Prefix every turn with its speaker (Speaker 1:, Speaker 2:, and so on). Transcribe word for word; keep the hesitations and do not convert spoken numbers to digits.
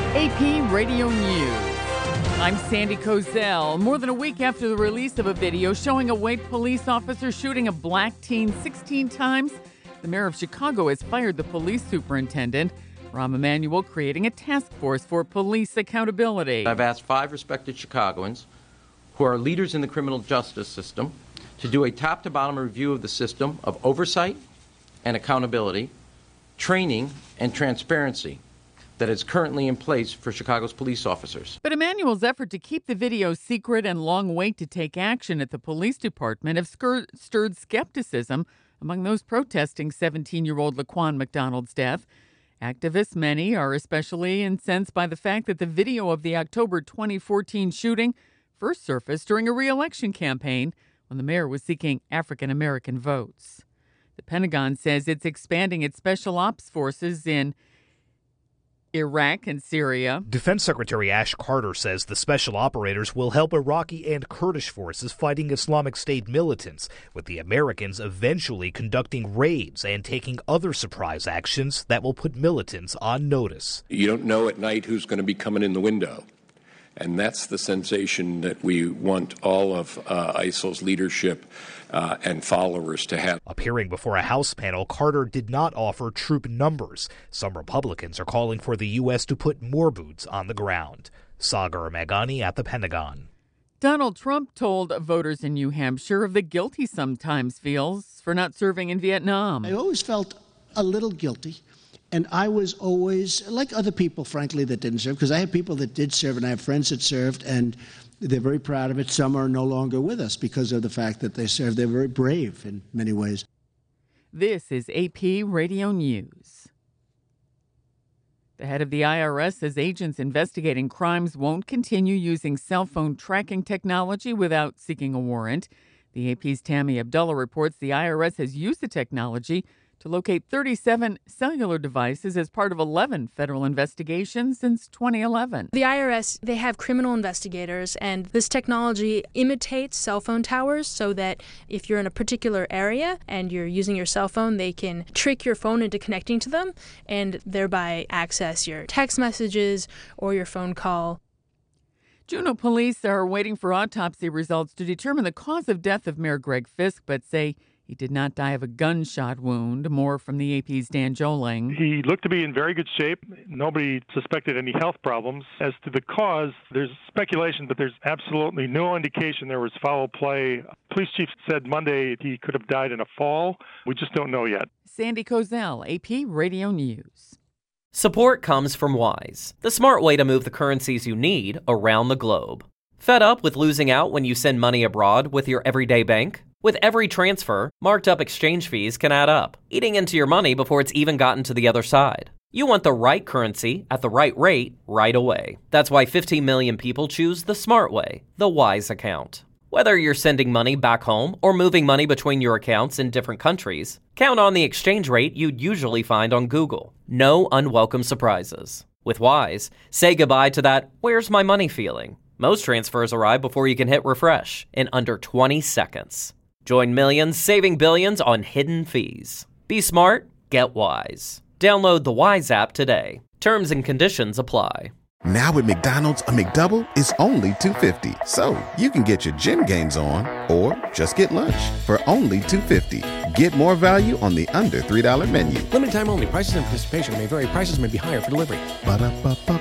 Speaker 1: A P Radio News. I'm Sandy Kozel. More than a week after the release of a video showing a white police officer shooting a black teen sixteen times, the mayor of Chicago has fired the police superintendent, Rahm Emanuel, creating a task force for police accountability.
Speaker 2: I've asked five respected Chicagoans who are leaders in the criminal justice system to do a top-to-bottom review of the system of oversight and accountability, training, and transparency that is currently in place for Chicago's police officers.
Speaker 1: But Emanuel's effort to keep the video secret and long wait to take action at the police department have skir- stirred skepticism among those protesting seventeen-year-old Laquan McDonald's death. Activists, many, are especially incensed by the fact that the video of the October twenty fourteen shooting first surfaced during a re-election campaign when the mayor was seeking African-American votes. The Pentagon says it's expanding its special ops forces in Iraq and Syria.
Speaker 3: Defense Secretary Ash Carter says the special operators will help Iraqi and Kurdish forces fighting Islamic State militants, with the Americans eventually conducting raids and taking other surprise actions that will put militants on notice.
Speaker 4: You don't know at night who's going to be coming in the window. And that's the sensation that we want all of uh, ISIL's leadership uh, and followers to have.
Speaker 3: Appearing before a House panel, Carter did not offer troop numbers. Some Republicans are calling for the U S to put more boots on the ground. Sagar Meghani at the Pentagon.
Speaker 1: Donald Trump told voters in New Hampshire of the guilt he sometimes feels for not serving in Vietnam.
Speaker 5: I always felt a little guilty. And I was always, like other people, frankly, that didn't serve, because I have people that did serve and I have friends that served, and they're very proud of it. Some are no longer with us because of the fact that they served. They're very brave in many ways.
Speaker 1: This is A P Radio News. The head of the I R S says agents investigating crimes won't continue using cell phone tracking technology without seeking a warrant. The A P's Tammy Abdullah reports the I R S has used the technology to locate thirty-seven cellular devices as part of eleven federal investigations since twenty eleven.
Speaker 6: The I R S, they have criminal investigators, and this technology imitates cell phone towers so that if you're in a particular area and you're using your cell phone, they can trick your phone into connecting to them and thereby access your text messages or your phone call.
Speaker 1: Juneau police are waiting for autopsy results to determine the cause of death of Mayor Greg Fisk, but say he did not die of a gunshot wound. More from the A P's Dan Joling.
Speaker 7: He looked to be in very good shape. Nobody suspected any health problems. As to the cause, there's speculation, but there's absolutely no indication there was foul play. Police chief said Monday he could have died in a fall. We just don't know yet.
Speaker 1: Sandy Kozel, A P Radio News.
Speaker 8: Support comes from Wise, the smart way to move the currencies you need around the globe. Fed up with losing out when you send money abroad with your everyday bank? With every transfer, marked up exchange fees can add up, eating into your money before it's even gotten to the other side. You want the right currency at the right rate right away. That's why fifteen million people choose the smart way, the Wise account. Whether you're sending money back home or moving money between your accounts in different countries, count on the exchange rate you'd usually find on Google. No unwelcome surprises. With Wise, say goodbye to that "where's my money" feeling. Most transfers arrive before you can hit refresh in under twenty seconds. Join millions saving billions on hidden fees. Be smart, get Wise. Download the Wise app today. Terms and conditions apply.
Speaker 9: Now at McDonald's, a McDouble is only two dollars and fifty cents. So you can get your gym gains on or just get lunch for only two dollars and fifty cents. Get more value on the under three dollar menu.
Speaker 10: Limited time only. Prices and participation may vary. Prices may be higher for delivery.
Speaker 9: Ba-da-ba-ba-ba.